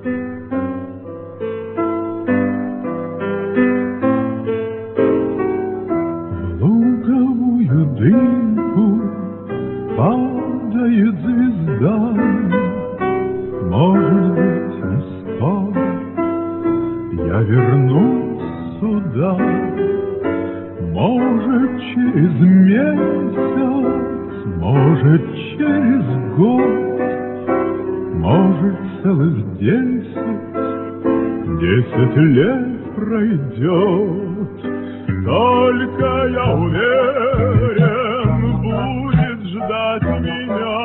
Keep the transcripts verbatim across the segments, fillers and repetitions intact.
луговую дымку падает звезда. Может быть, не скоро я вернусь сюда. Может, через месяц, может, через год, может, целых десять, десять лет пройдет. Только я уверен, будет ждать меня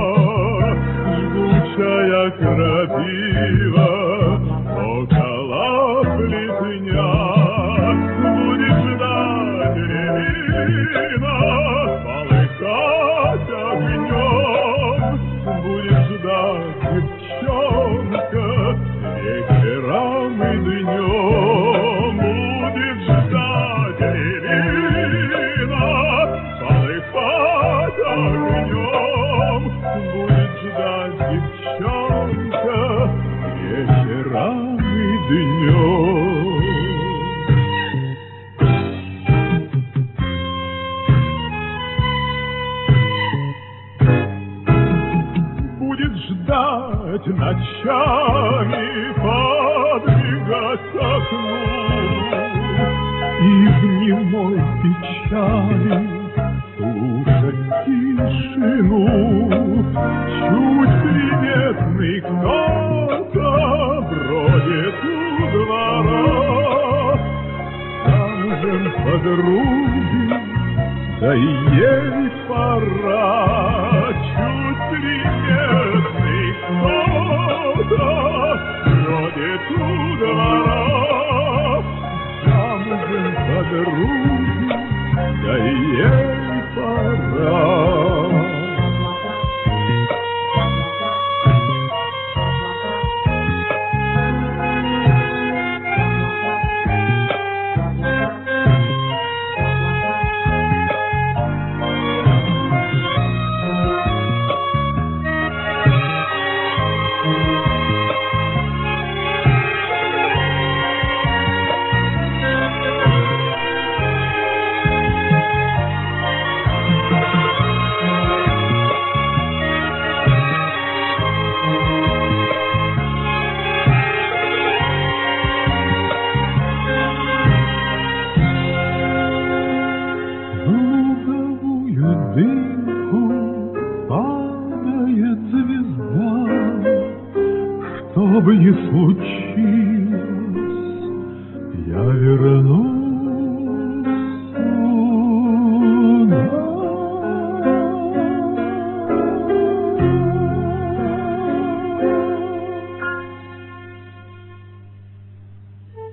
жгучая крапива около плетня. Будет ждать рябина, полыхать огнем. Будет ждать девчонка вечером и днем. Будет ждать рябина, полыхать огнем. Будет ждать девчонка вечером и днем. Будет ждать ночами, подвигать к окну, и в немой печали слушать тишину. Чуть приметный кто-то бродит у двора, замужем подруги, да и ей пора. Чуть приметный кто-то бродит у двора, замужем подруги, да и ей пора. Дымку падает звезда. Что бы ни случилось, я вернусь.